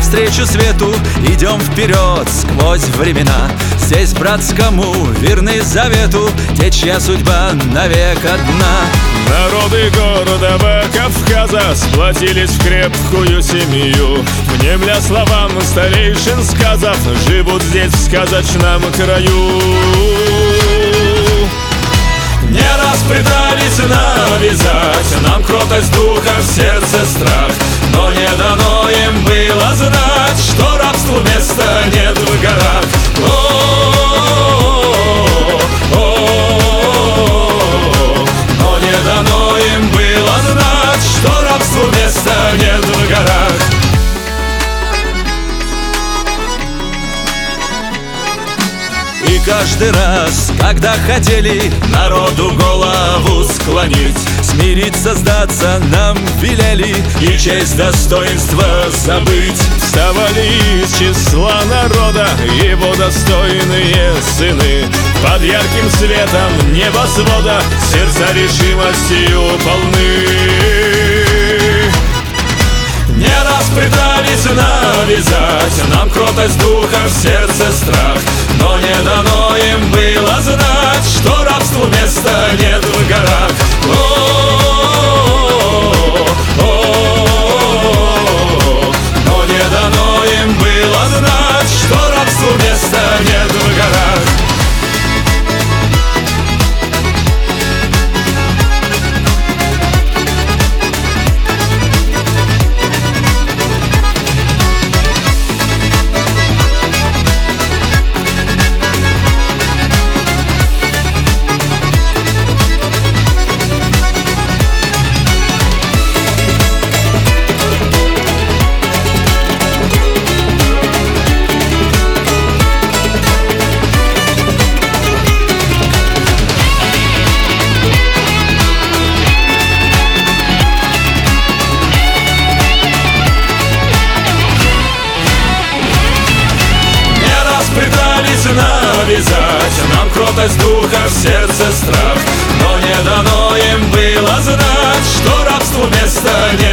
навстречу свету идем вперед сквозь времена. Здесь братскому верны завету те, чья судьба навек одна. Народы города Кавказа сплотились в крепкую семью, внемля словам старейшин сказов, живут здесь в сказочном краю. Не раз пытались навязать нам кротость духа в сердце страх, но не дано им было знать, что рабству места нет в горах. Но не дано им было знать, что рабству места нет в горах. И каждый раз, когда хотели народу голову склонить, смириться, сдаться нам велели и честь достоинства забыть. Вставали из числа народа его достойные сыны, под ярким светом небосвода сердца решимостью полны. Не раз пытались навязать нам кротость духа в сердце страх, но не дано им было знать, что рабству места нет в горах. Но не дано им было знать, что рабству места нет в горах. Навязать нам кротость духа в сердце страх, но не дано им было знать, что рабству места нет.